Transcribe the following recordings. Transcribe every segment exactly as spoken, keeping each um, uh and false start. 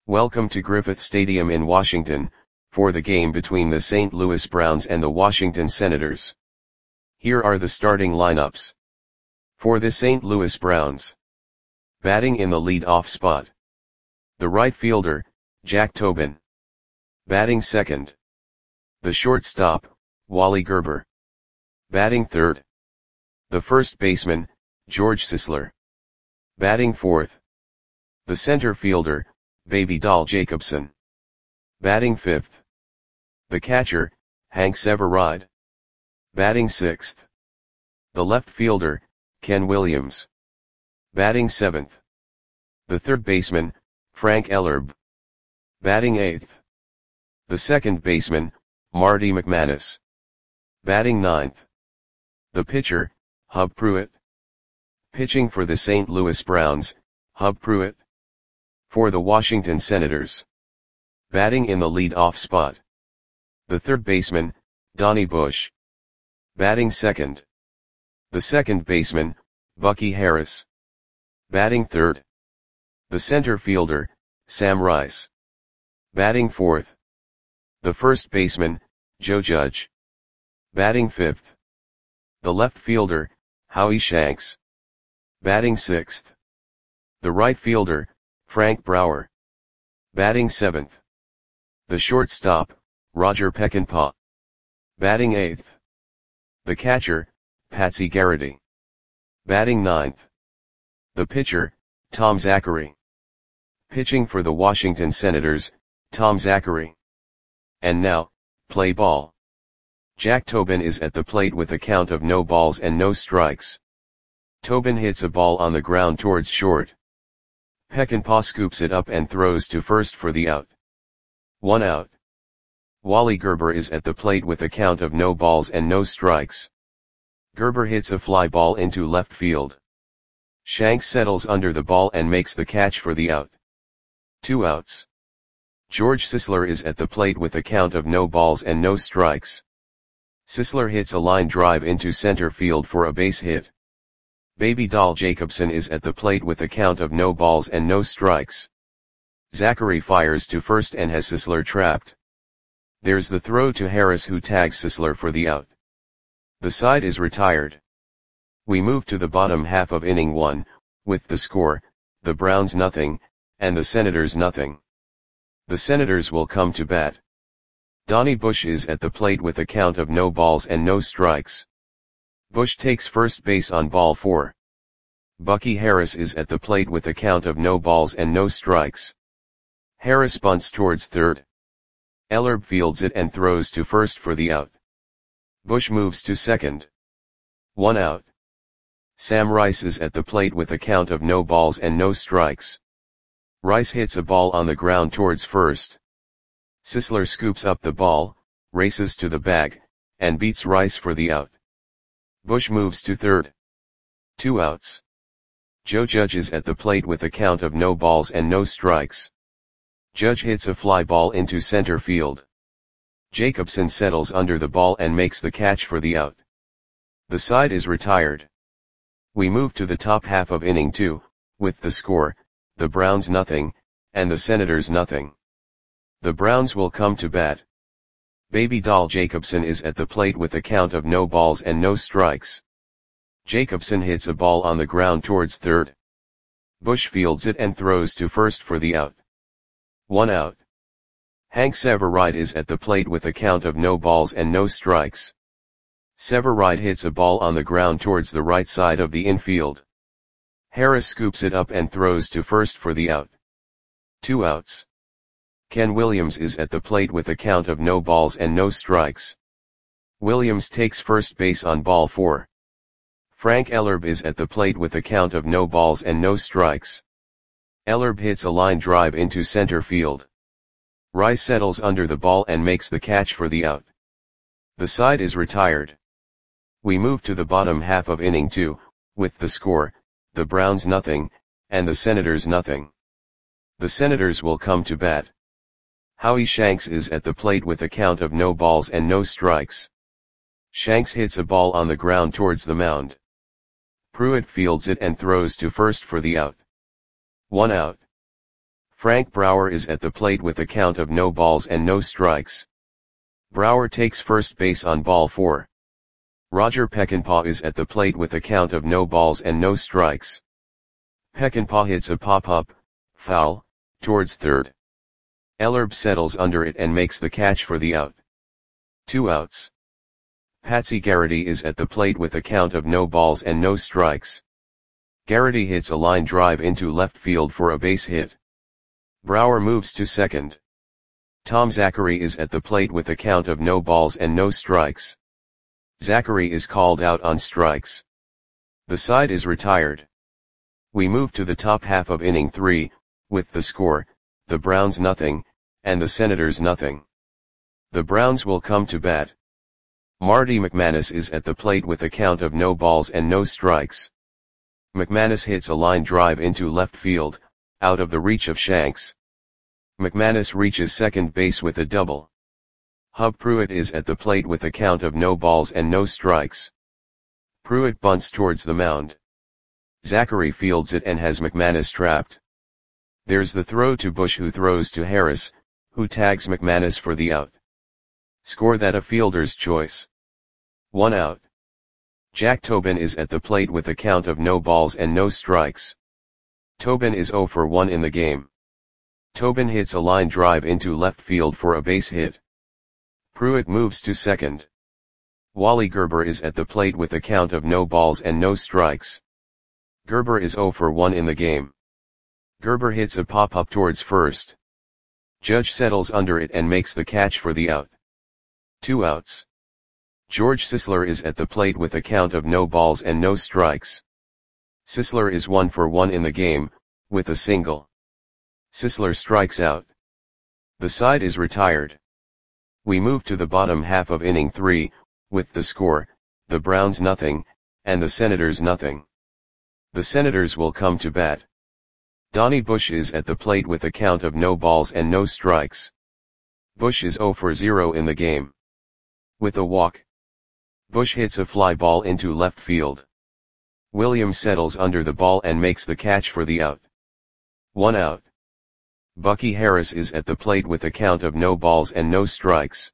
Welcome to Griffith Stadium in Washington, for the game between the Saint Louis Browns and the Washington Senators. Here are the starting lineups. For the Saint Louis Browns. Batting in the lead-off spot. The right fielder, Jack Tobin. Batting second. The shortstop, Wally Gerber. Batting third. The first baseman, George Sisler. Batting fourth. The center fielder, Baby Doll Jacobson. Batting fifth. The catcher, Hank Severide. Batting sixth. The left fielder, Ken Williams. Batting seventh. The third baseman, Frank Ellerbe. Batting eighth. The second baseman, Marty McManus. Batting ninth. The pitcher, Hub Pruitt. Pitching for the Saint Louis Browns, Hub Pruitt. For the Washington Senators. Batting in the lead-off spot. The third baseman, Donnie Bush. Batting second. The second baseman, Bucky Harris. Batting third. The center fielder, Sam Rice. Batting fourth. The first baseman, Joe Judge. Batting fifth. The left fielder, Howie Shanks. Batting sixth. The right fielder, Frank Brower. Batting seventh. The shortstop, Roger Peckinpah. Batting eighth. The catcher, Patsy Garrity. Batting ninth. The pitcher, Tom Zachary. Pitching for the Washington Senators, Tom Zachary. And now, play ball. Jack Tobin is at the plate with a count of no balls and no strikes. Tobin hits a ball on the ground towards short. Peckinpah scoops it up and throws to first for the out. One out. Wally Gerber is at the plate with a count of no balls and no strikes. Gerber hits a fly ball into left field. Shanks settles under the ball and makes the catch for the out. Two outs. George Sisler is at the plate with a count of no balls and no strikes. Sisler hits a line drive into center field for a base hit. Baby Doll Jacobson is at the plate with a count of no balls and no strikes. Zachary fires to first and has Sisler trapped. There's the throw to Harris, who tags Sisler for the out. The side is retired. We move to the bottom half of inning one, with the score, the Browns nothing, and the Senators nothing. The Senators will come to bat. Donnie Bush is at the plate with a count of no balls and no strikes. Bush takes first base on ball four. Bucky Harris is at the plate with a count of no balls and no strikes. Harris bunts towards third. Ellerbe fields it and throws to first for the out. Bush moves to second. One out. Sam Rice is at the plate with a count of no balls and no strikes. Rice hits a ball on the ground towards first. Sisler scoops up the ball, races to the bag, and beats Rice for the out. Bush moves to third. Two outs. Joe Judge is at the plate with a count of no balls and no strikes. Judge hits a fly ball into center field. Jacobson settles under the ball and makes the catch for the out. The side is retired. We move to the top half of inning two, with the score, the Browns nothing, and the Senators nothing. The Browns will come to bat. Baby Doll Jacobson is at the plate with a count of no balls and no strikes. Jacobson hits a ball on the ground towards third. Bush fields it and throws to first for the out. One out. Hank Severide is at the plate with a count of no balls and no strikes. Severide hits a ball on the ground towards the right side of the infield. Harris scoops it up and throws to first for the out. Two outs. Ken Williams is at the plate with a count of no balls and no strikes. Williams takes first base on ball four. Frank Ellerbe is at the plate with a count of no balls and no strikes. Ellerbe hits a line drive into center field. Rice settles under the ball and makes the catch for the out. The side is retired. We move to the bottom half of inning two, with the score, the Browns nothing, and the Senators nothing. The Senators will come to bat. Howie Shanks is at the plate with a count of no balls and no strikes. Shanks hits a ball on the ground towards the mound. Pruitt fields it and throws to first for the out. One out. Frank Brouwer is at the plate with a count of no balls and no strikes. Brouwer takes first base on ball four. Roger Peckinpah is at the plate with a count of no balls and no strikes. Peckinpah hits a pop-up, foul, towards third. Ellerbe settles under it and makes the catch for the out. Two outs. Patsy Garrity is at the plate with a count of no balls and no strikes. Garrity hits a line drive into left field for a base hit. Brouwer moves to second. Tom Zachary is at the plate with a count of no balls and no strikes. Zachary is called out on strikes. The side is retired. We move to the top half of inning three, with the score, the Browns nothing, and the Senators nothing. The Browns will come to bat. Marty McManus is at the plate with a count of no balls and no strikes. McManus hits a line drive into left field, out of the reach of Shanks. McManus reaches second base with a double. Hub Pruitt is at the plate with a count of no balls and no strikes. Pruitt bunts towards the mound. Zachary fields it and has McManus trapped. There's the throw to Bush, who throws to Harris, who tags McManus for the out. Score that a fielder's choice. One out. Jack Tobin is at the plate with a count of no balls and no strikes. Tobin is oh for one in the game. Tobin hits a line drive into left field for a base hit. Pruitt moves to second. Wally Gerber is at the plate with a count of no balls and no strikes. Gerber is oh for one in the game. Gerber hits a pop-up towards first. Judge settles under it and makes the catch for the out. Two outs. George Sisler is at the plate with a count of no balls and no strikes. Sisler is one for one in the game, with a single. Sisler strikes out. The side is retired. We move to the bottom half of inning three, with the score, the Browns nothing, and the Senators nothing. The Senators will come to bat. Donnie Bush is at the plate with a count of no balls and no strikes. Bush is oh for zero in the game. With a walk. Bush hits a fly ball into left field. Williams settles under the ball and makes the catch for the out. One out. Bucky Harris is at the plate with a count of no balls and no strikes.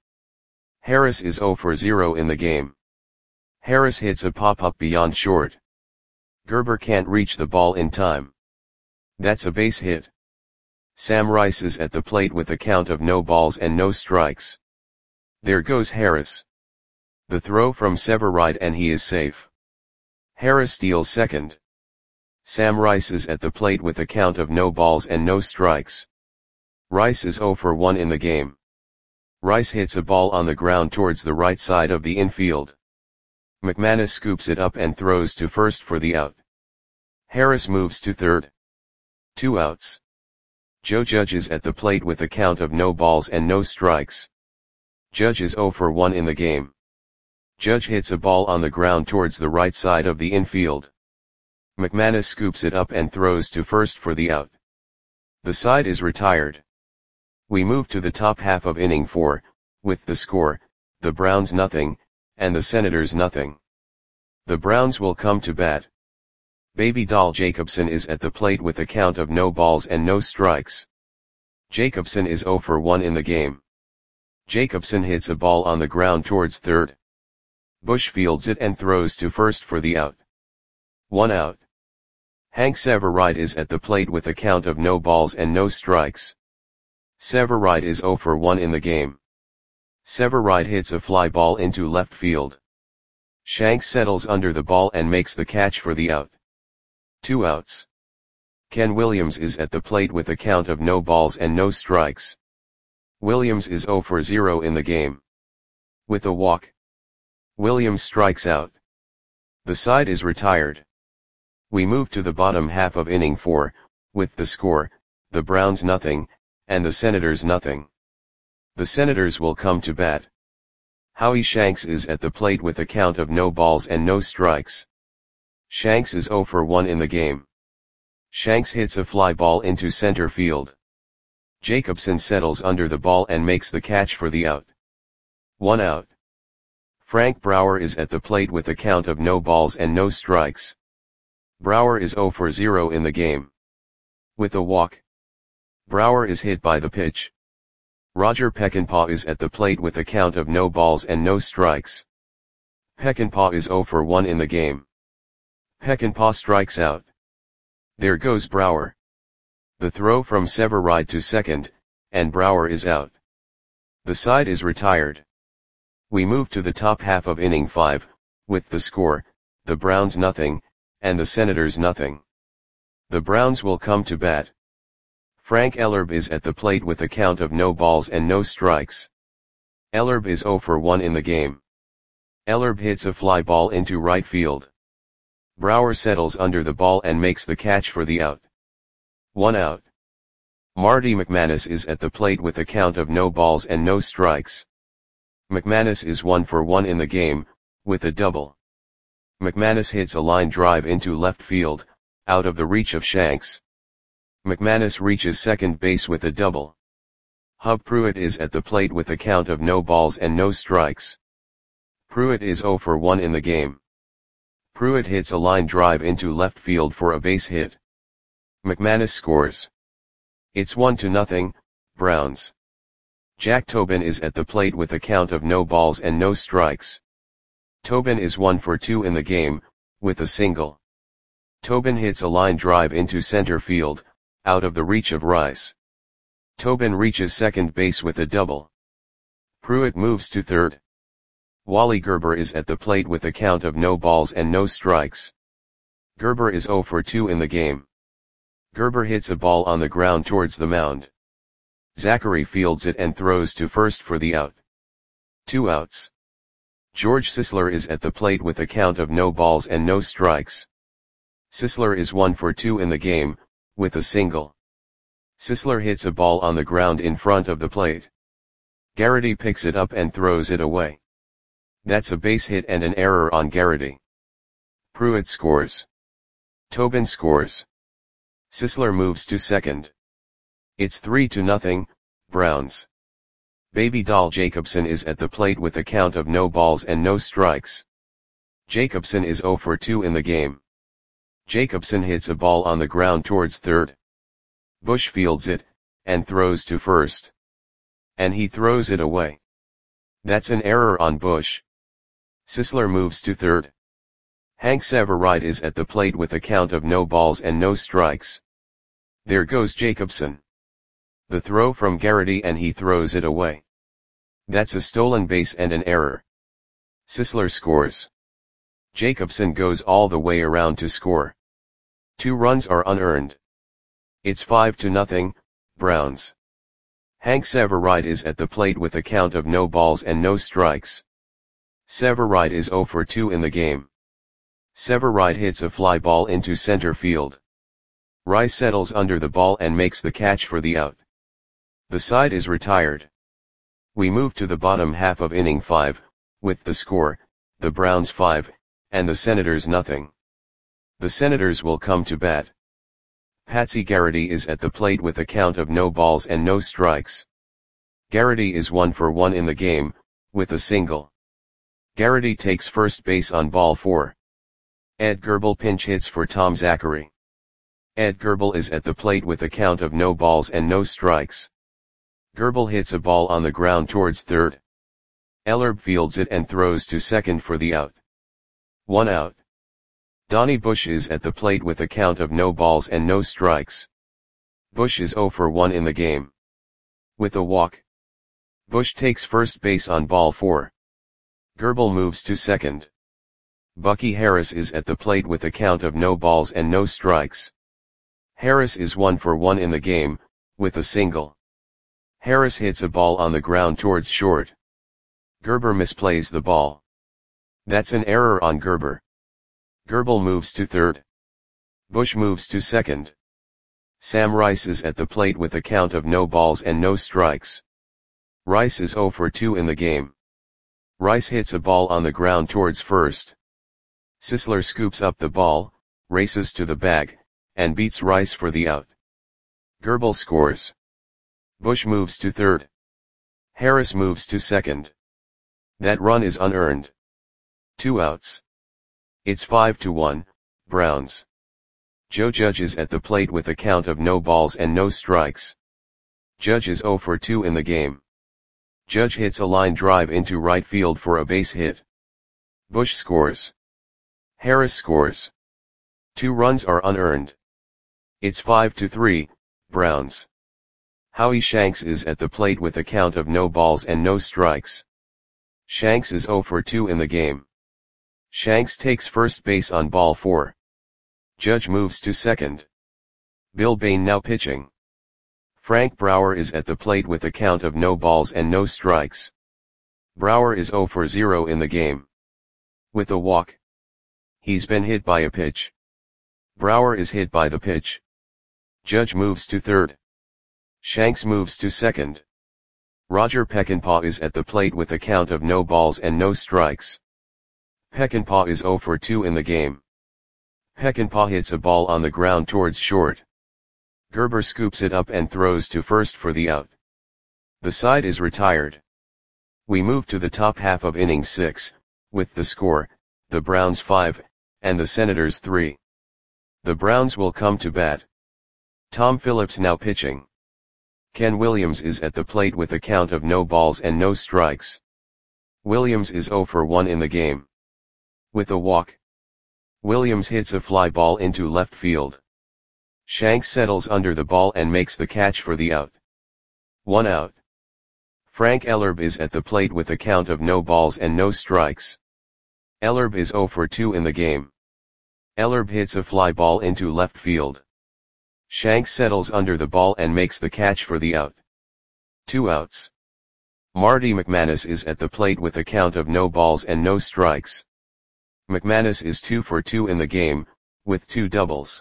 Harris is oh for zero in the game. Harris hits a pop-up beyond short. Gerber can't reach the ball in time. That's a base hit. Sam Rice is at the plate with a count of no balls and no strikes. There goes Harris. The throw from Severide and he is safe. Harris steals second. Sam Rice is at the plate with a count of no balls and no strikes. Rice is oh for one in the game. Rice hits a ball on the ground towards the right side of the infield. McManus scoops it up and throws to first for the out. Harris moves to third. Two outs. Joe Judge is at the plate with a count of no balls and no strikes. Judge is oh for one in the game. Judge hits a ball on the ground towards the right side of the infield. McManus scoops it up and throws to first for the out. The side is retired. We move to the top half of inning four, with the score, the Browns nothing, and the Senators nothing. The Browns will come to bat. Baby Doll Jacobson is at the plate with a count of no balls and no strikes. Jacobson is oh for one in the game. Jacobson hits a ball on the ground towards third. Bush fields it and throws to first for the out. One out. Hank Severide is at the plate with a count of no balls and no strikes. Severide is oh for one in the game. Severide hits a fly ball into left field. Shanks settles under the ball and makes the catch for the out. Two outs. Ken Williams is at the plate with a count of no balls and no strikes. Williams is oh for zero in the game. With a walk. Williams strikes out. The side is retired. We move to the bottom half of inning four, with the score, the Browns nothing, and the Senators nothing. The Senators will come to bat. Howie Shanks is at the plate with a count of no balls and no strikes. Shanks is oh for one in the game. Shanks hits a fly ball into center field. Jacobson settles under the ball and makes the catch for the out. One out. Frank Brouwer is at the plate with a count of no balls and no strikes. Brouwer is oh for zero in the game. With a walk. Brower is hit by the pitch. Roger Peckinpah is at the plate with a count of no balls and no strikes. Peckinpah is zero for one in the game. Peckinpah strikes out. There goes Brower. The throw from Severide to second, and Brower is out. The side is retired. We move to the top half of inning five, with the score, the Browns nothing, and the Senators nothing. The Browns will come to bat. Frank Ellerbe is at the plate with a count of no balls and no strikes. Ellerbe is zero for one in the game. Ellerbe hits a fly ball into right field. Brower settles under the ball and makes the catch for the out. One out. Marty McManus is at the plate with a count of no balls and no strikes. McManus is one for one in the game, with a double. McManus hits a line drive into left field, out of the reach of Shanks. McManus reaches second base with a double. Hub Pruitt is at the plate with a count of no balls and no strikes. Pruitt is zero for one in the game. Pruitt hits a line drive into left field for a base hit. McManus scores. It's one to nothing, Browns. Jack Tobin is at the plate with a count of no balls and no strikes. Tobin is one for two in the game, with a single. Tobin hits a line drive into center field, out of the reach of Rice. Tobin reaches second base with a double. Pruitt moves to third. Wally Gerber is at the plate with a count of no balls and no strikes. Gerber is zero for two in the game. Gerber hits a ball on the ground towards the mound. Zachary fields it and throws to first for the out. Two outs. George Sisler is at the plate with a count of no balls and no strikes. Sisler is one for two in the game, with a single. Sisler hits a ball on the ground in front of the plate. Garrity picks it up and throws it away. That's a base hit and an error on Garrity. Pruitt scores. Tobin scores. Sisler moves to second. It's three to nothing, Browns. Baby Doll Jacobson is at the plate with a count of no balls and no strikes. Jacobson is zero for two in the game. Jacobson hits a ball on the ground towards third. Bush fields it, and throws to first. And he throws it away. That's an error on Bush. Sisler moves to third. Hank Severide is at the plate with a count of no balls and no strikes. There goes Jacobson. The throw from Garrity and he throws it away. That's a stolen base and an error. Sisler scores. Jacobson goes all the way around to score. Two runs are unearned. It's five to nothing, Browns. Hank Severide is at the plate with a count of no balls and no strikes. Severide is zero for two in the game. Severide hits a fly ball into center field. Rice settles under the ball and makes the catch for the out. The side is retired. We move to the bottom half of inning five, with the score, the Browns five, and the Senators nothing. The Senators will come to bat. Patsy Garrity is at the plate with a count of no balls and no strikes. Garrity is one for one in the game, with a single. Garrity takes first base on ball four. Ed Gerbel pinch hits for Tom Zachary. Ed Gerbel is at the plate with a count of no balls and no strikes. Gerbel hits a ball on the ground towards third. Ellerbe fields it and throws to second for the out. One out. Donnie Bush is at the plate with a count of no balls and no strikes. Bush is zero for one in the game. With a walk. Bush takes first base on ball four. Gerbel moves to second. Bucky Harris is at the plate with a count of no balls and no strikes. Harris is one for one in the game, with a single. Harris hits a ball on the ground towards short. Gerber misplays the ball. That's an error on Gerber. Gerbel moves to third. Bush moves to second. Sam Rice is at the plate with a count of no balls and no strikes. Rice is zero for two in the game. Rice hits a ball on the ground towards first. Sisler scoops up the ball, races to the bag, and beats Rice for the out. Gerbel scores. Bush moves to third. Harris moves to second. That run is unearned. Two outs. It's five to one, Browns. Joe Judge is at the plate with a count of no balls and no strikes. Judge is zero for two in the game. Judge hits a line drive into right field for a base hit. Bush scores. Harris scores. Two runs are unearned. It's five to three, Browns. Howie Shanks is at the plate with a count of no balls and no strikes. Shanks is zero for two in the game. Shanks takes first base on ball four. Judge moves to second. Bill Bain now pitching. Frank Brower is at the plate with a count of no balls and no strikes. Brower is zero for zero in the game. With a walk. He's been hit by a pitch. Brower is hit by the pitch. Judge moves to third. Shanks moves to second. Roger Peckinpah is at the plate with a count of no balls and no strikes. Peckinpah is zero for two in the game. Peckinpah hits a ball on the ground towards short. Gerber scoops it up and throws to first for the out. The side is retired. We move to the top half of inning six, with the score, the Browns five, and the Senators three. The Browns will come to bat. Tom Phillips now pitching. Ken Williams is at the plate with a count of no balls and no strikes. Williams is zero for one in the game. With a walk. Williams hits a fly ball into left field. Shanks settles under the ball and makes the catch for the out. One out. Frank Ellerbe is at the plate with a count of no balls and no strikes. Ellerbe is zero for two in the game. Ellerbe hits a fly ball into left field. Shanks settles under the ball and makes the catch for the out. Two outs. Marty McManus is at the plate with a count of no balls and no strikes. McManus is two for two in the game, with two doubles.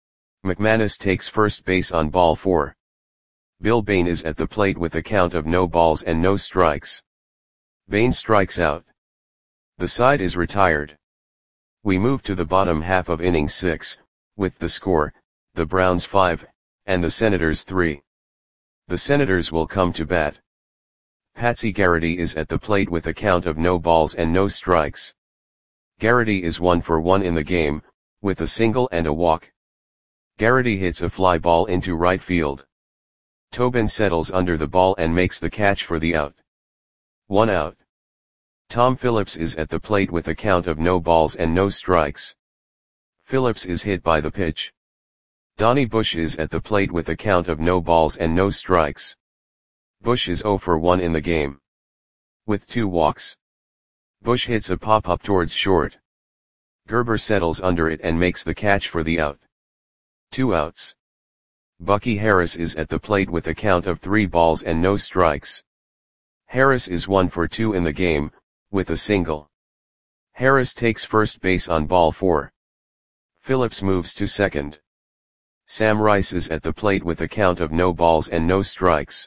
McManus takes first base on ball four. Bill Bain is at the plate with a count of no balls and no strikes. Bain strikes out. The side is retired. We move to the bottom half of inning six, with the score, the Browns five, and the Senators three. The Senators will come to bat. Patsy Garrity is at the plate with a count of no balls and no strikes. Garrity is one for one in the game, with a single and a walk. Garrity hits a fly ball into right field. Tobin settles under the ball and makes the catch for the out. One out. Tom Phillips is at the plate with a count of no balls and no strikes. Phillips is hit by the pitch. Donnie Bush is at the plate with a count of no balls and no strikes. Bush is zero for one in the game. With two walks. Bush hits a pop-up towards short. Gerber settles under it and makes the catch for the out. Two outs. Bucky Harris is at the plate with a count of three balls and no strikes. Harris is one for two in the game, with a single. Harris takes first base on ball four. Phillips moves to second. Sam Rice is at the plate with a count of no balls and no strikes.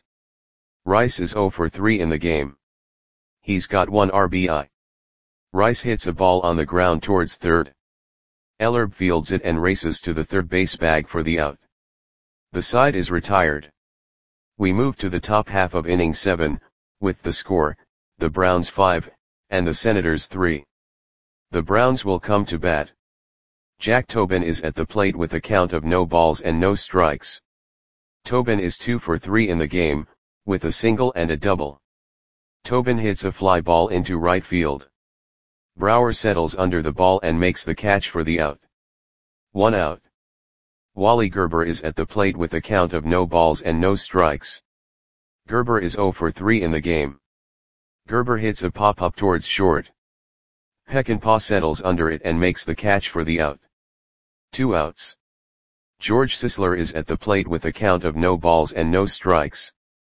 Rice is zero for three in the game. He's got one R B I. Rice hits a ball on the ground towards third. Ellerbe fields it and races to the third base bag for the out. The side is retired. We move to the top half of inning seven, with the score, the Browns five, and the Senators three. The Browns will come to bat. Jack Tobin is at the plate with a count of no balls and no strikes. Tobin is two for three in the game, with a single and a double. Tobin hits a fly ball into right field. Brower settles under the ball and makes the catch for the out. One out. Wally Gerber is at the plate with a count of no balls and no strikes. Gerber is zero for three in the game. Gerber hits a pop-up towards short. Peckinpah settles under it and makes the catch for the out. Two outs. George Sisler is at the plate with a count of no balls and no strikes.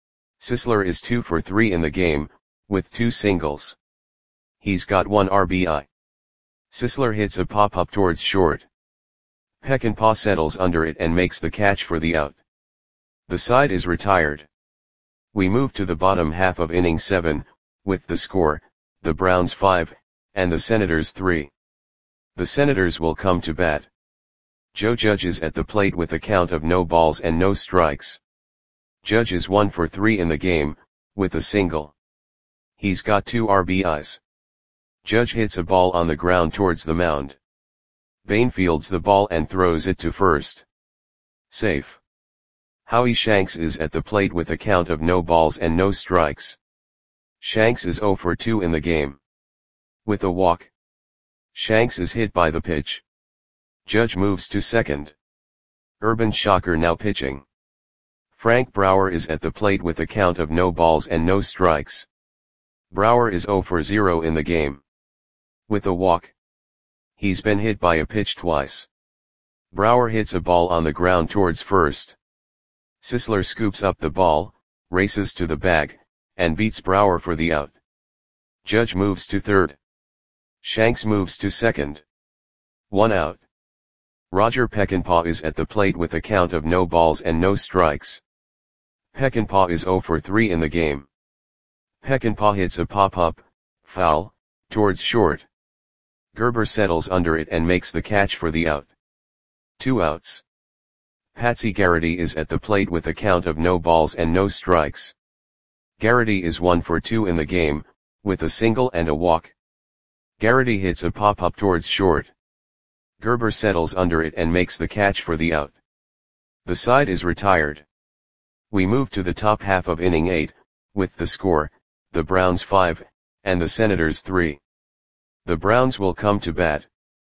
Sisler is two for three in the game, with two singles. He's got one R B I. Sisler hits a pop-up towards short. Peckinpah settles under it and makes the catch for the out. The side is retired. We move to the bottom half of inning seven, with the score, the Browns five, and the Senators three. The Senators will come to bat. Joe Judge is at the plate with a count of no balls and no strikes. Judge is one for three in the game, with a single. He's got two R B Is. Judge hits a ball on the ground towards the mound. Bain fields the ball and throws it to first. Safe. Howie Shanks is at the plate with a count of no balls and no strikes. Shanks is zero for two in the game. With a walk. Shanks is hit by the pitch. Judge moves to second. Urban Shocker now pitching. Frank Brower is at the plate with a count of no balls and no strikes. Brower is zero for zero in the game. With a walk. He's been hit by a pitch twice. Brower hits a ball on the ground towards first. Sisler scoops up the ball, races to the bag, and beats Brower for the out. Judge moves to third. Shanks moves to second. One out. Roger Peckinpah is at the plate with a count of no balls and no strikes. Peckinpah is zero for three in the game. Peckinpah hits a pop-up, foul, towards short. Gerber settles under it and makes the catch for the out. Two outs. Patsy Garrity is at the plate with a count of no balls and no strikes. Garrity is one for two in the game, with a single and a walk. Garrity hits a pop-up towards short. Gerber settles under it and makes the catch for the out. The side is retired. We move to the top half of inning eight, with the score, the Browns five, and the Senators three. The Browns will come to bat.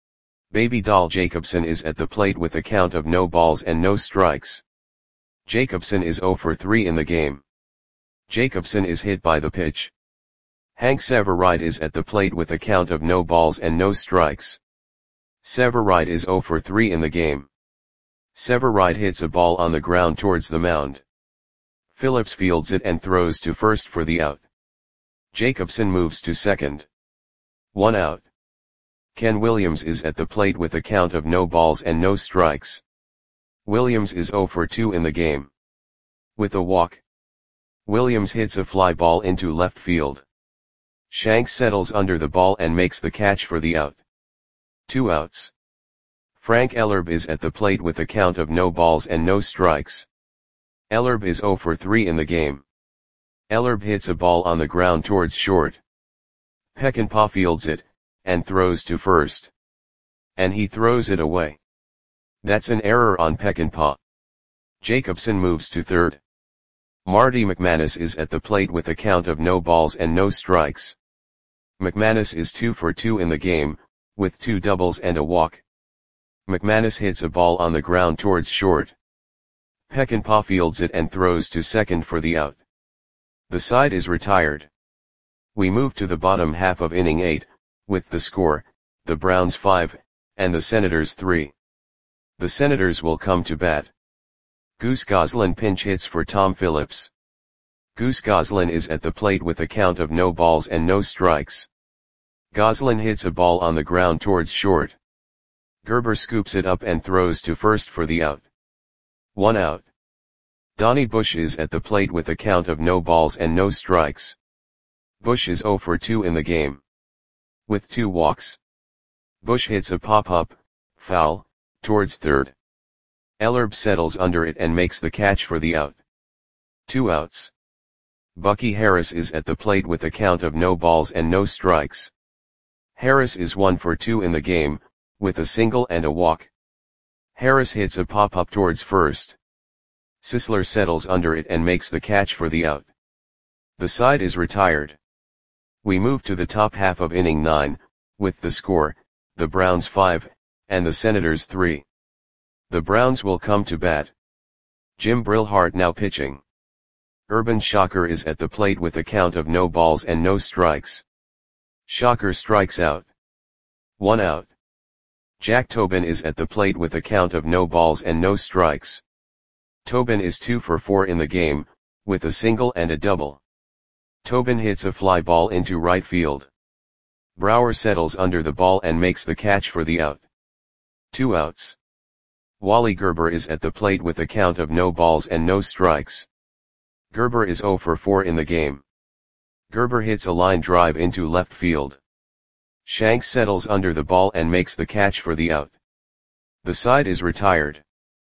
Baby Doll Jacobson is at the plate with a count of no balls and no strikes. Jacobson is zero for three in the game. Jacobson is hit by the pitch. Hank Severide is at the plate with a count of no balls and no strikes. Severide is zero for three in the game. Severide hits a ball on the ground towards the mound. Phillips fields it and throws to first for the out. Jacobson moves to second. One out. Ken Williams is at the plate with a count of no balls and no strikes. Williams is zero for two in the game. With a walk. Williams hits a fly ball into left field. Shanks settles under the ball and makes the catch for the out. Two outs. Frank Ellerbe is at the plate with a count of no balls and no strikes. Ellerbe is zero for three in the game. Ellerbe hits a ball on the ground towards short. Peckinpah fields it, and throws to first. And he throws it away. That's an error on Peckinpah. Jacobson moves to third. Marty McManus is at the plate with a count of no balls and no strikes. McManus is two for two in the game, with two doubles and a walk. McManus hits a ball on the ground towards short. Peckinpah fields it and throws to second for the out. The side is retired. We move to the bottom half of inning eight, with the score, the Browns five, and the Senators three. The Senators will come to bat. Goose Goslin pinch hits for Tom Phillips. Goose Goslin is at the plate with a count of no balls and no strikes. Goslin hits a ball on the ground towards short. Gerber scoops it up and throws to first for the out. One out. Donnie Bush is at the plate with a count of no balls and no strikes. Bush is zero for two in the game. With two walks. Bush hits a pop-up, foul, towards third. Ellerbe settles under it and makes the catch for the out. Two outs. Bucky Harris is at the plate with a count of no balls and no strikes. Harris is one for two in the game, with a single and a walk. Harris hits a pop-up towards first. Sisler settles under it and makes the catch for the out. The side is retired. We move to the top half of inning nine, with the score, the Browns five, and the Senators three. The Browns will come to bat. Jim Brillhart now pitching. Urban Shocker is at the plate with a count of no balls and no strikes. Shocker strikes out. One out. Jack Tobin is at the plate with a count of no balls and no strikes. Tobin is two for four in the game, with a single and a double. Tobin hits a fly ball into right field. Brower settles under the ball and makes the catch for the out. Two outs. Wally Gerber is at the plate with a count of no balls and no strikes. Gerber is zero for four in the game. Gerber hits a line drive into left field. Shanks settles under the ball and makes the catch for the out. The side is retired.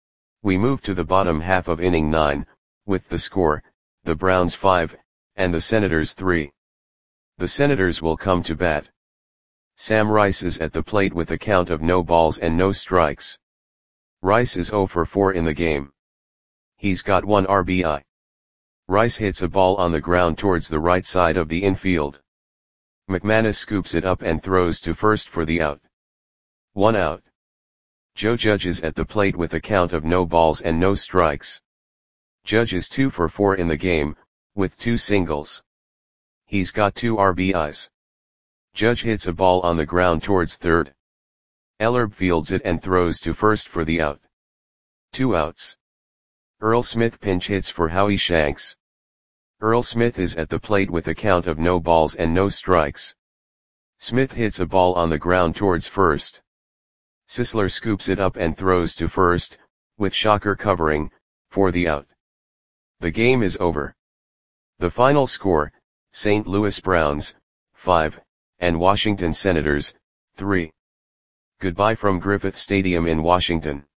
We move to the bottom half of inning nine, with the score, the Browns five, and the Senators three. The Senators will come to bat. Sam Rice is at the plate with a count of no balls and no strikes. Rice is zero for four in the game. He's got one R B I. Rice hits a ball on the ground towards the right side of the infield. McManus scoops it up and throws to first for the out. One out. Joe Judge is at the plate with a count of no balls and no strikes. Judge is two for four in the game, with two singles. He's got two R B Is. Judge hits a ball on the ground towards third. Ellerbe fields it and throws to first for the out. Two outs. Earl Smith pinch hits for Howie Shanks. Earl Smith is at the plate with a count of no balls and no strikes. Smith hits a ball on the ground towards first. Sisler scoops it up and throws to first, with Shocker covering, for the out. The game is over. The final score, Saint Louis Browns, five, and Washington Senators, three. Goodbye from Griffith Stadium in Washington.